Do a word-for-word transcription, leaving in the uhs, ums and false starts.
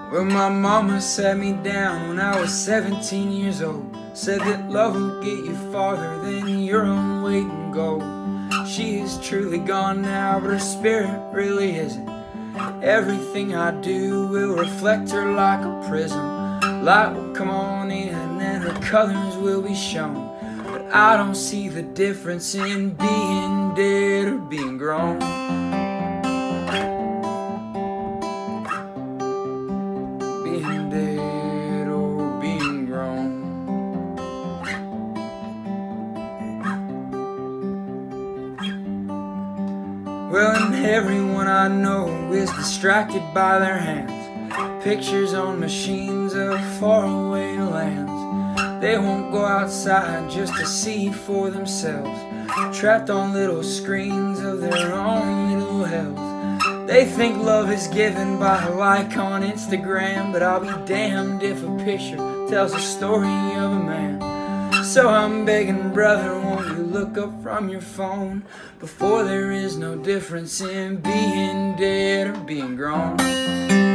Well, my mama sat me down when I was seventeen years old. Said that love will get you farther than your own weight in gold. She is truly gone now, but her spirit really isn't. Everything I do will reflect her like a prism. Light will come on in and her colors will be shown. But I don't see the difference in being dead or being grown. Being dead or being grown. Well, and everyone I know is distracted by their hands. Pictures on machines of faraway lands. They won't go outside just to see for themselves. Trapped on little screens of their own little hells. They think love is given by a like on Instagram, but I'll be damned if a picture tells a story of a man. So I'm begging, brother, won't you look up from your phone before there is no difference in being dead or being grown.